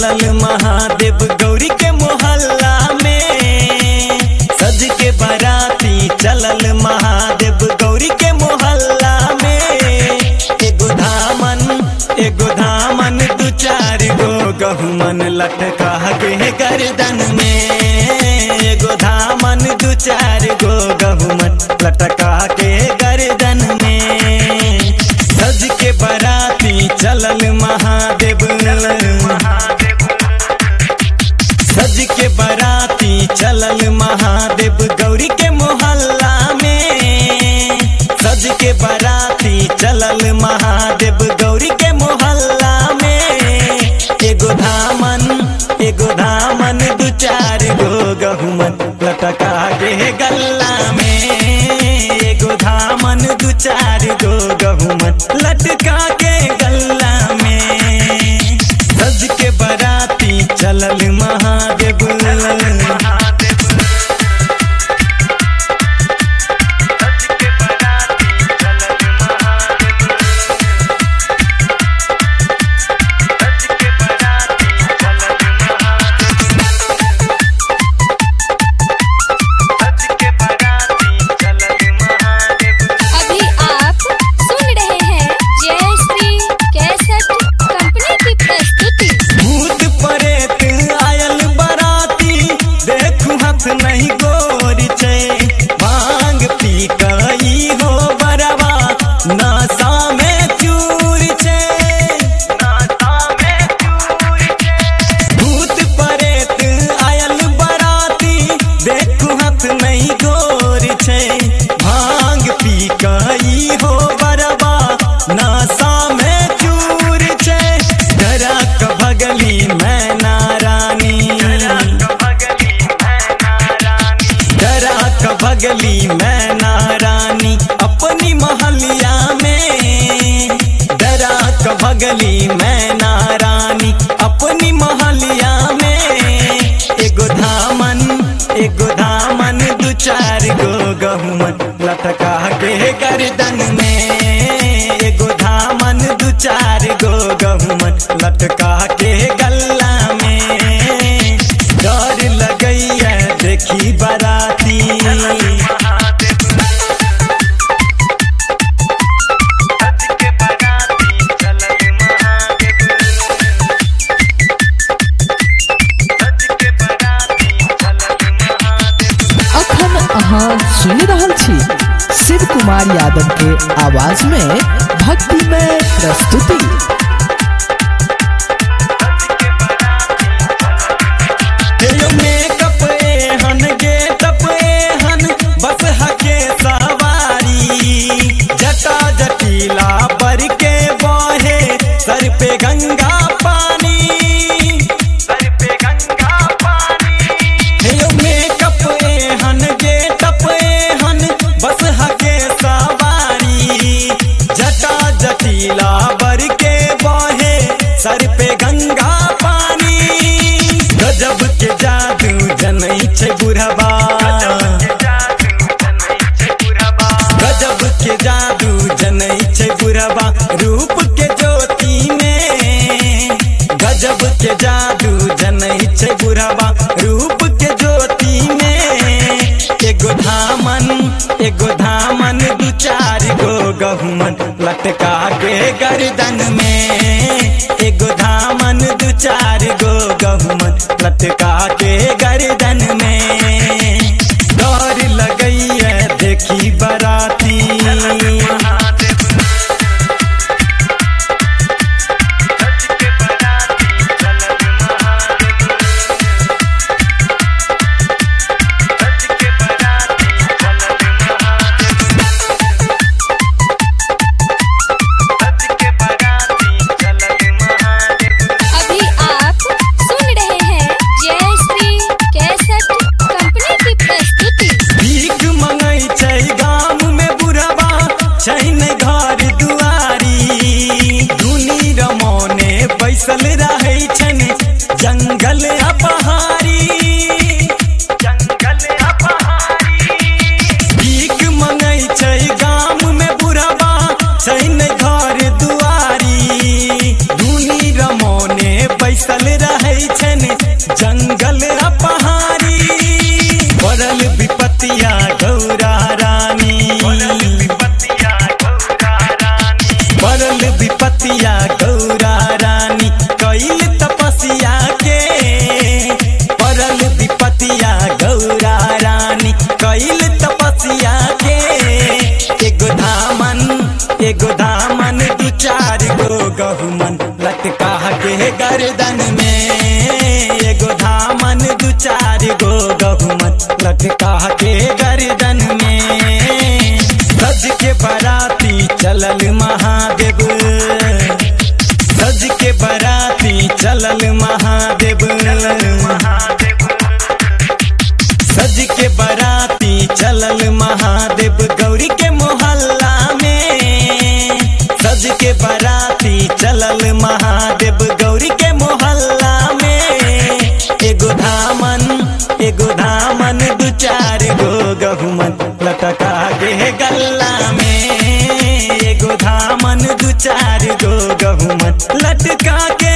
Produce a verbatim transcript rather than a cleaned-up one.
चलल महादेव गौरी के मोहल्ला में। सज के बाराती चलल महादेव गौरी के मोहल्ला में। एगो धामन एगो धामन दू चार गो गहुमन लटका के गर्दन में। एगो धामन दू चार गो गहुमन लटका के गर्दन में। सज के बाराती चलल महादेव सज के बाराती चलल महादेव गौरी के मोहल्ला में। सज के बाराती चलल महादेव गौरी के मोहल्ला में। एगो धामन एगो धामन दू चार गो गहुमन लटका के गल्ला में। एगो धामन दू चार गो गहुमन लटका के गल्ला में। सज के बाराती चलल महादेव नहीं गोरी छे भांग पी कई हो बरवा नशा में चूर छे। भूत परेत आयल बराती देखू हाथ नहीं गोरी छे भांग पी कई हो बरवा नशा में चूर छे। डरा क भगली मैना रानी भगली मैना रानी अपनी महलिया में। डरा क भगली मैना रानी अपनी महलिया में। एगो धामन एगो धामन दू चार गो गहुमन लटका के गर्दन में। एगो धामन दू चार गो गहुमन लटका के गल्ला में। डर लगैया देखी बाराती अहाँ सुनि रहल छी शिव कुमार यादव के आवाज में भक्तिमय प्रस्तुति। मेकअप एहन गेटअप एहन बस हके सवारी जटा जटीला बर के बहे सर पे गंगा पानी। सर पे गंगा पानी मेकअप एहन गेटअप एहन बस हके सवारी जटा जटीला बर के बहे सर पे गंगा पानी। गजब के जादू जनै छै बुढ़वा गजब के जादू जनै छै बुढ़वा रूप के ज्योति में। गजब के जादू जनै छै बुढ़वा रूप के ज्योति में। एगो धामन एगो धामन दू चार गो गहुमन लटका के गर्दन में। एगो धामन दू चार गो गहुमन लटका के गर्दन में। डर लगैया देखी बाराती बैसल रहे छन जंगल अपहारी। जंगल अपहारी भीख मंगै छै गाम में बुढ़वा छै नै घर दुआरी। धुनी रमोने बैसल रहे परल विपतिया गौरा रानी कैल तपस्या के, परल विपतिया गौरा रानी कैल तपस्या के। एगो धामन एगो धामन दू चार गो गहुमन लटका के गर्दन में, एगो धामन दू चार गो गहुमन लटका के गर्दन में। सज के बराती चलल महादेव, सज के बराती चलल महादेव, सज के बराती चलल महादेव गौरी के मोहल्ला में, सज के बराती चलल महादेव गौरी के मोहल्ला में। एगो धामन एगो धामन दू चार गो गहुमन लटका के गल्ला में, एगो धामन दू चार गो गहुमन लटका के